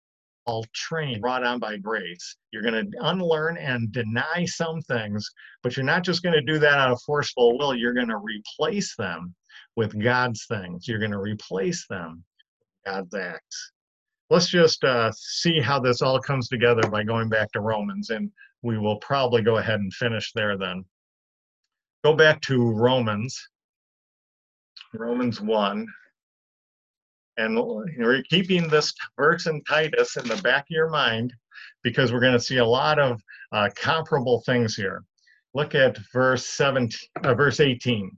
trained, brought on by grace. You're going to unlearn and deny some things, but you're not just going to do that out of forceful will. You're going to replace them with God's things. You're going to replace them with God's acts. Let's just uh, see how this all comes together by going back to Romans, and we will probably go ahead and finish there then. Go back to Romans, Romans one. And we're keeping this verse in Titus in the back of your mind because we're going to see a lot of uh, comparable things here. Look at verse seventeen, uh, verse eighteen.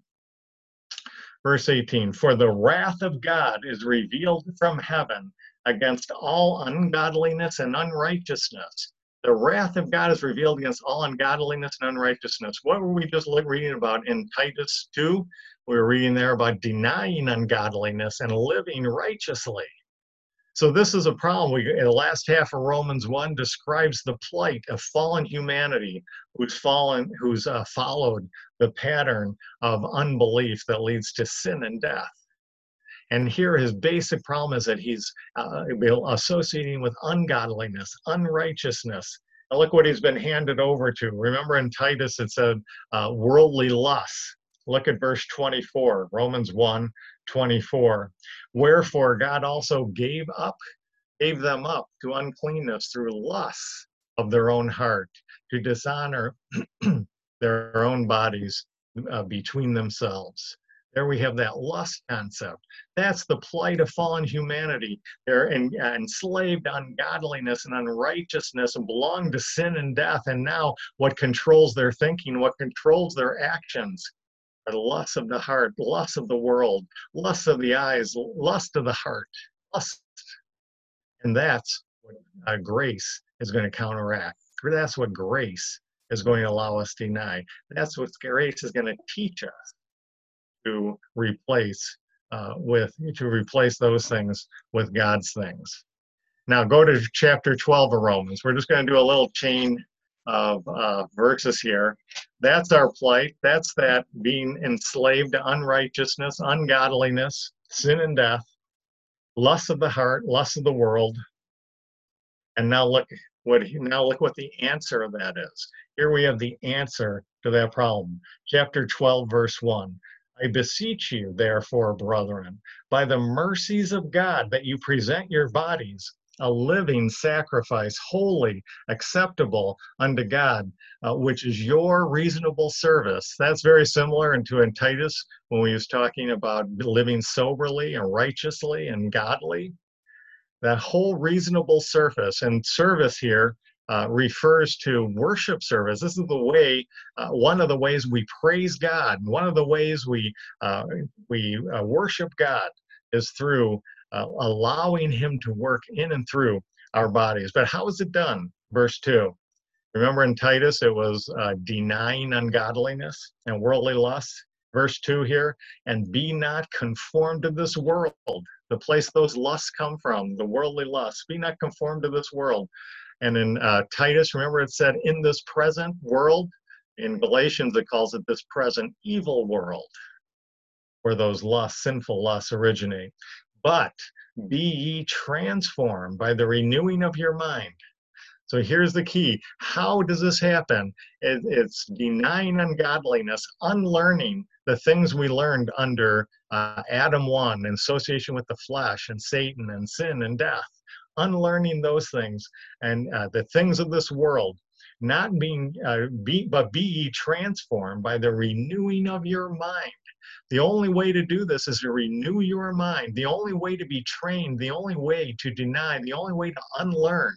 Verse eighteen, for the wrath of God is revealed from heaven against all ungodliness and unrighteousness. The wrath of God is revealed against all ungodliness and unrighteousness. What were we just reading about in Titus two? We were reading there about denying ungodliness and living righteously. So this is a problem. We, in the last half of Romans one describes the plight of fallen humanity who's fallen, who's uh, followed the pattern of unbelief that leads to sin and death. And here his basic problem is that he's uh, associating with ungodliness, unrighteousness. Now look what he's been handed over to. Remember in Titus it said uh, worldly lusts. Look at verse twenty-four, Romans one, twenty-four. Wherefore God also gave up, gave them up to uncleanness through lusts of their own heart, to dishonor their own bodies uh, between themselves. There we have that lust concept. That's the plight of fallen humanity. They're en enslaved to ungodliness and unrighteousness and belong to sin and death. And now what controls their thinking, what controls their actions, are the lusts of the heart, lusts of the world, lusts of the eyes, lust of the heart, lust. And that's what uh, grace is going to counteract. That's what grace is going to allow us to deny. That's what grace is going to teach us to replace uh, with, to replace those things with God's things. Now go to chapter twelve of Romans. We're just going to do a little chain of uh, verses here. That's our plight. That's that being enslaved to unrighteousness, ungodliness, sin and death, lust of the heart, lust of the world. And now look what now look what the answer of that is. Here we have the answer to that problem. Chapter twelve, verse one. I beseech you, therefore, brethren, by the mercies of God, that you present your bodies a living sacrifice, holy, acceptable unto God, uh, which is your reasonable service. That's very similar into in Titus when we was talking about living soberly and righteously and godly. That whole reasonable service, and service here uh, refers to worship service. This is the way, uh, one of the ways we praise God. One of the ways we, uh, we uh, worship God is through Uh, allowing him to work in and through our bodies. But how is it done? Verse two. Remember in Titus, it was uh, denying ungodliness and worldly lust. Verse two here, and be not conformed to this world. The place those lusts come from, the worldly lusts. Be not conformed to this world. And in uh, Titus, remember it said, in this present world. In Galatians, it calls it this present evil world, where those lusts, sinful lusts originate. But be ye transformed by the renewing of your mind. So here's the key. How does this happen? It, it's denying ungodliness, unlearning the things we learned under uh, Adam one, in association with the flesh and Satan and sin and death. Unlearning those things and uh, the things of this world. Not being, uh, be, but be ye transformed by the renewing of your mind. The only way to do this is to renew your mind. The only way to be trained, the only way to deny, the only way to unlearn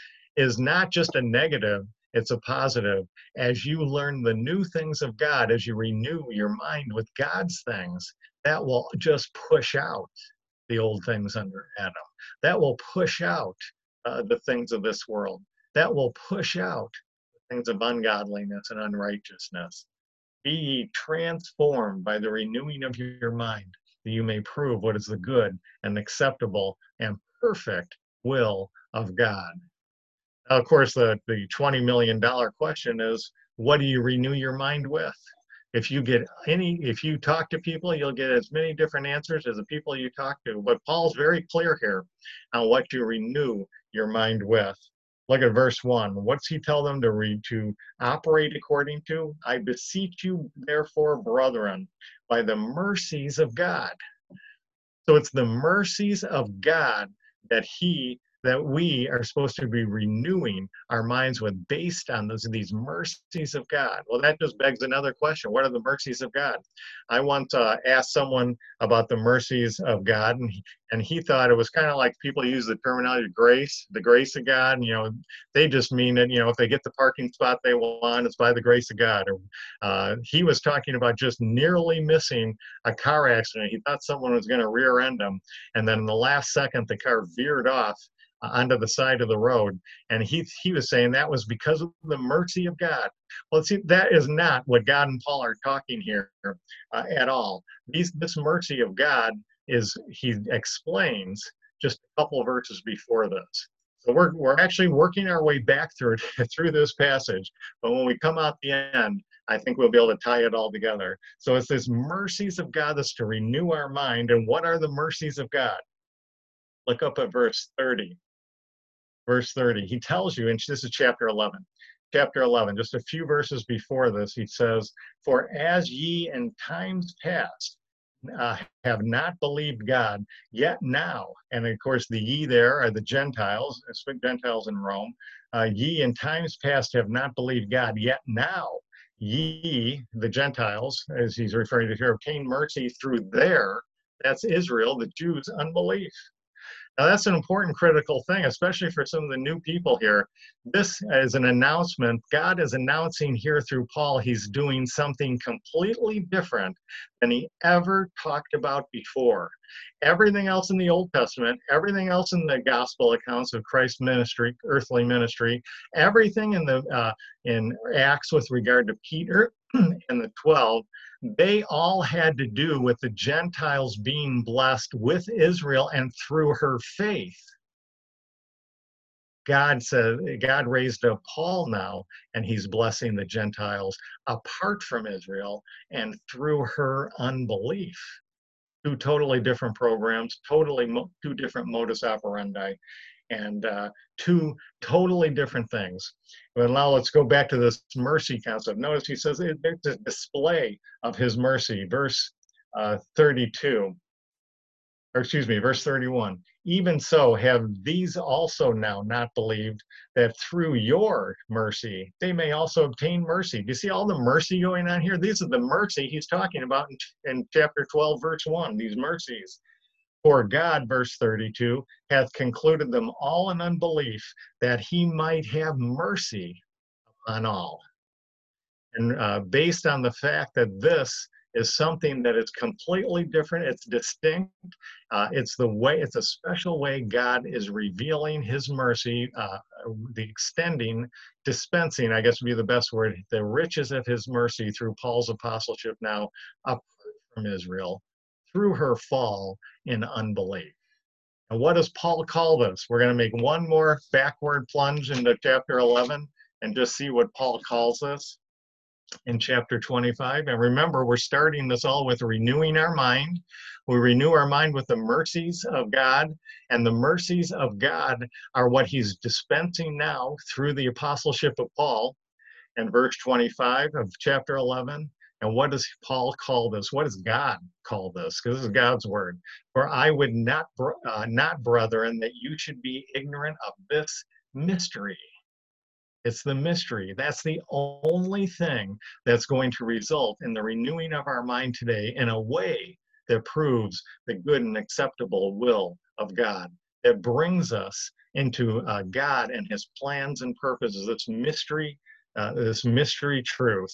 is not just a negative, it's a positive. As you learn the new things of God, as you renew your mind with God's things, that will just push out the old things under Adam. That will push out uh, the things of this world. That will push out the things of ungodliness and unrighteousness. Be ye transformed by the renewing of your mind, that you may prove what is the good and acceptable and perfect will of God. Now, of course, the, the twenty million dollar question is, what do you renew your mind with? If you get any, if you talk to people, you'll get as many different answers as the people you talk to. But Paul's very clear here on what you renew your mind with. Look at verse one. What's he tell them to read, to operate according to? I beseech you, therefore, brethren, by the mercies of God. So it's the mercies of God that he, that we are supposed to be renewing our minds with, based on those, these mercies of God. Well, that just begs another question. What are the mercies of God? I once uh, asked someone about the mercies of God, and he, and he thought it was kind of like people use the terminology grace, the grace of God. And, you know, they just mean it, you know, if they get the parking spot they want, it's by the grace of God. Or, uh, he was talking about just nearly missing a car accident. He thought someone was going to rear end him, and then in the last second, the car veered off onto the side of the road, and he he was saying that was because of the mercy of God. Well, see, that is not what God and Paul are talking here uh, at all. These this mercy of God is, he explains just a couple of verses before this. So we're we're actually working our way back through it, through this passage, but when we come out the end, I think we'll be able to tie it all together. So it's this mercies of God that's to renew our mind. And what are the mercies of God? Look up at verse thirty. Verse thirty, he tells you, and this is chapter eleven. Chapter eleven, just a few verses before this, he says, for as ye in times past uh, have not believed God, yet now, and of course the ye there are the Gentiles, Gentiles in Rome, uh, ye in times past have not believed God, yet now ye, the Gentiles, as he's referring to here, obtain mercy through their, that's Israel, the Jews' unbelief. Now, that's an important critical thing, especially for some of the new people here. This is an announcement. God is announcing here through Paul, he's doing something completely different than he ever talked about before. Everything else in the Old Testament, everything else in the gospel accounts of Christ's ministry, earthly ministry, everything in the uh, in Acts with regard to Peter and the twelve, they all had to do with the Gentiles being blessed with Israel and through her faith. God said, God raised up Paul now, and he's blessing the Gentiles apart from Israel and through her unbelief. Two totally different programs, totally mo- two different modus operandi, and uh, two totally different things. But now let's go back to this mercy concept. Notice he says it, it's a display of his mercy. Verse uh, thirty-two, or excuse me, verse thirty-one. Even so have these also now not believed, that through your mercy they may also obtain mercy. Do you see all the mercy going on here? These are the mercy he's talking about in, in chapter twelve, verse one, these mercies. For God, verse thirty-two, hath concluded them all in unbelief, that he might have mercy on all. And uh, based on the fact that this is something that is completely different, it's distinct, uh, it's the way, it's a special way God is revealing his mercy, uh, the extending, dispensing, I guess would be the best word, the riches of his mercy through Paul's apostleship now up from Israel, through her fall in unbelief. And what does Paul call this? We're going to make one more backward plunge into chapter eleven and just see what Paul calls this in chapter twenty-five. And remember, we're starting this all with renewing our mind. We renew our mind with the mercies of God, and the mercies of God are what he's dispensing now through the apostleship of Paul. And verse twenty-five of chapter eleven, and what does Paul call this? What does God call this? Because this is God's word. For I would not, uh, not, brethren, that you should be ignorant of this mystery. It's the mystery. That's the only thing that's going to result in the renewing of our mind today in a way that proves the good and acceptable will of God, that brings us into uh, God and his plans and purposes, this mystery, uh, this mystery truth,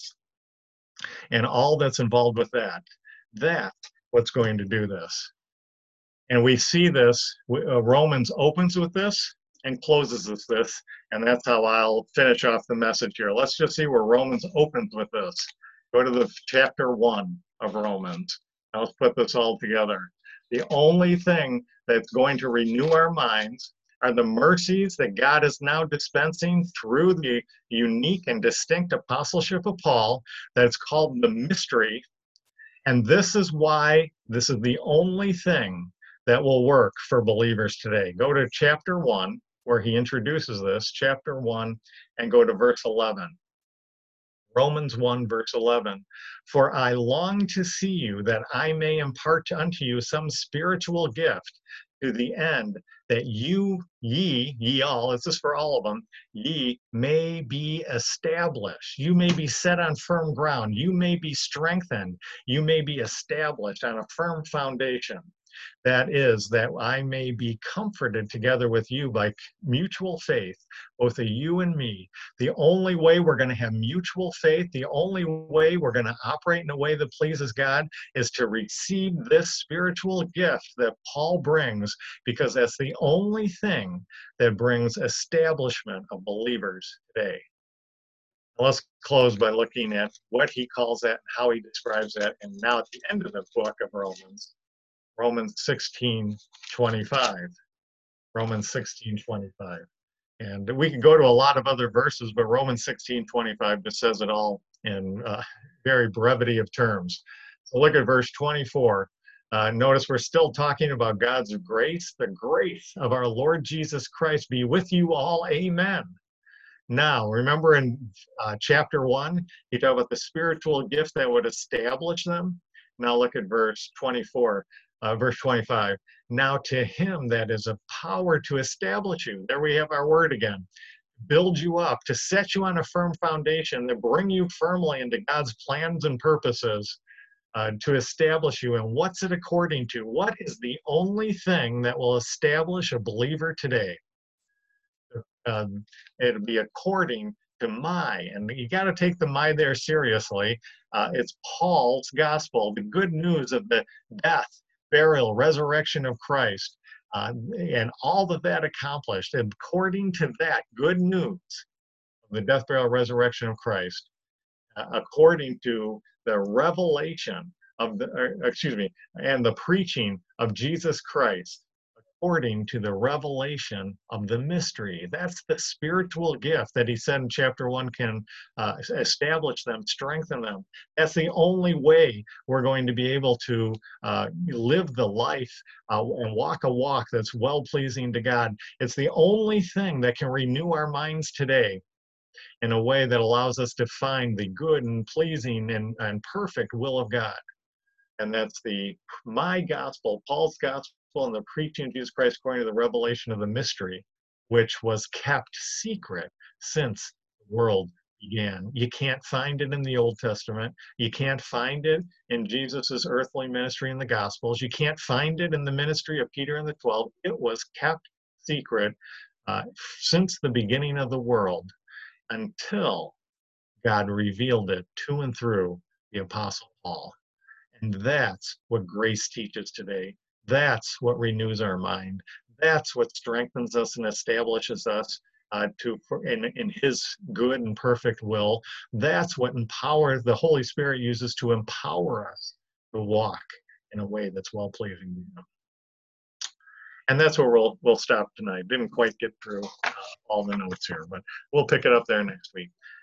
and all that's involved with that. That's what's going to do this. And we see this, uh, Romans opens with this and closes with this, and that's how I'll finish off the message here. Let's just see where Romans opens with this. Go to the chapter one of Romans. Now let's put this all together. The only thing that's going to renew our minds are the mercies that God is now dispensing through the unique and distinct apostleship of Paul, that's called the mystery. And this is why this is the only thing that will work for believers today. Go to chapter one. where he introduces this, chapter one, and go to verse eleven. Romans one, verse eleven. For I long to see you, that I may impart unto you some spiritual gift, to the end that you, ye, ye all, this is for all of them, ye may be established. You may be set on firm ground. You may be strengthened. You may be established on a firm foundation. That is, that I may be comforted together with you by mutual faith, both of you and me. The only way we're going to have mutual faith, the only way we're going to operate in a way that pleases God, is to receive this spiritual gift that Paul brings, because that's the only thing that brings establishment of believers today. Let's close by looking at what he calls that and how he describes that. And now at the end of the book of Romans, Romans sixteen twenty-five. Romans sixteen twenty-five. And we can go to a lot of other verses, but Romans sixteen twenty-five just says it all in uh, very brevity of terms. So look at verse twenty-four. Uh, notice we're still talking about God's grace. The grace of our Lord Jesus Christ be with you all. Amen. Now, remember in uh, chapter one, he talked about the spiritual gift that would establish them. Now look at verse twenty-four. Uh, verse twenty-five, now to him that is a power to establish you. There we have our word again. Build you up, to set you on a firm foundation, to bring you firmly into God's plans and purposes, uh, to establish you. And what's it according to? What is the only thing that will establish a believer today? Um, it'll be according to my, and you got to take the my there seriously. Uh, it's Paul's gospel, the good news of the death, burial, resurrection of Christ, uh, and all that that accomplished. According to that good news of the death, burial, resurrection of Christ, uh, according to the revelation of the, or, excuse me, and the preaching of Jesus Christ, according to the revelation of the mystery. That's the spiritual gift that he said in chapter one can uh, establish them, strengthen them. That's the only way we're going to be able to uh, live the life uh, and walk a walk that's well-pleasing to God. It's the only thing that can renew our minds today in a way that allows us to find the good and pleasing and, and perfect will of God. And that's the my gospel, Paul's gospel, and the preaching of Jesus Christ according to the revelation of the mystery, which was kept secret since the world began. You can't find it in the Old Testament. You can't find it in Jesus's earthly ministry in the Gospels. You can't find it in the ministry of Peter and the Twelve. It was kept secret uh, since the beginning of the world until God revealed it to and through the Apostle Paul. And that's what grace teaches today. That's what renews our mind. That's what strengthens us and establishes us uh, to in, in his good and perfect will. That's what empowers, the Holy Spirit uses to empower us to walk in a way that's well-pleasing to him. And that's where we'll, we'll stop tonight. Didn't quite get through uh, all the notes here, but we'll pick it up there next week.